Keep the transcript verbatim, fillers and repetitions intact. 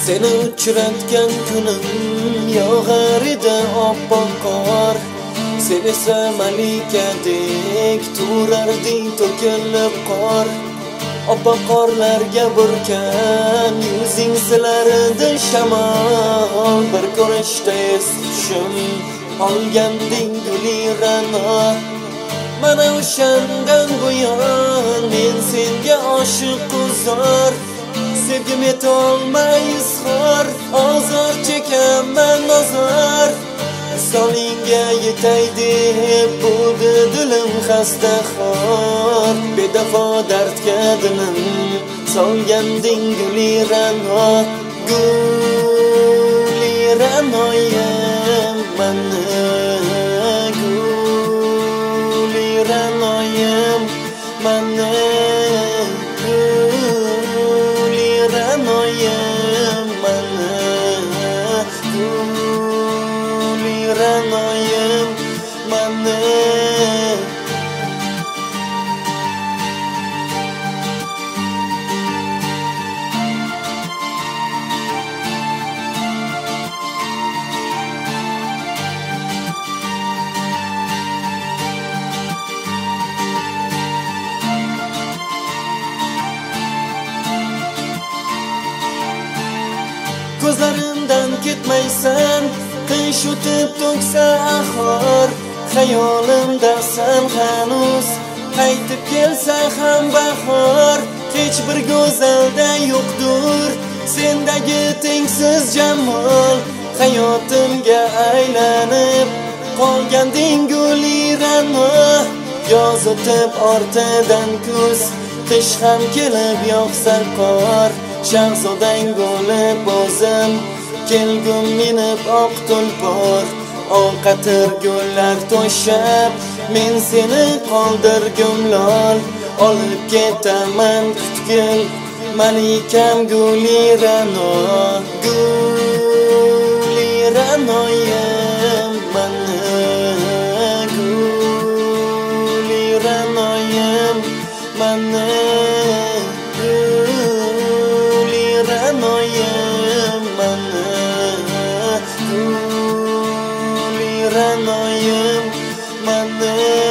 Seni uchratgan kunim yog'ar edi oppoq qor. Sen esa malikadek turarding to'kilib qor. Oppoq qorlarga burkan yuzing silardi shamol. Bir ko'rishda es hushim olganding guli ra'no. Mana o'shandan buyon men senga oshiq quzor. Sevgim etolmay izhor, ozor chekaman ozor. Solingga yetay deb bo'ldi dilim xasta xor. Bedafo dardga dilim solganding guli ra'no. Guli ra'noyim mani, guli ra'noyim mani, guli ra'noyim mani, guli ra'noyim mani. Ko'zlarimdan ketmaysan, qish o'tib to'ksa ahor. Xayolimdasan hanuz, qaytib kelsa ham bahor. Hech bir go'zalda yo'qdur sendagi tengsiz jamol. Hayotimga aylanib qolganding guli ra'no. Yoz o'tib ortidan kuz, qish ham kelib yog'sa qor. Shahzodang bo'lib o'zim kelgum minib oq tulpor. Oqatir gullar to'shab men seni qoldirgum lol. Olib ketaman qutkil malikam guli ra'no. Guli ra'noyim mani, guli ra'noyim mani, ra'noyim mani, guli ra'noyim mani.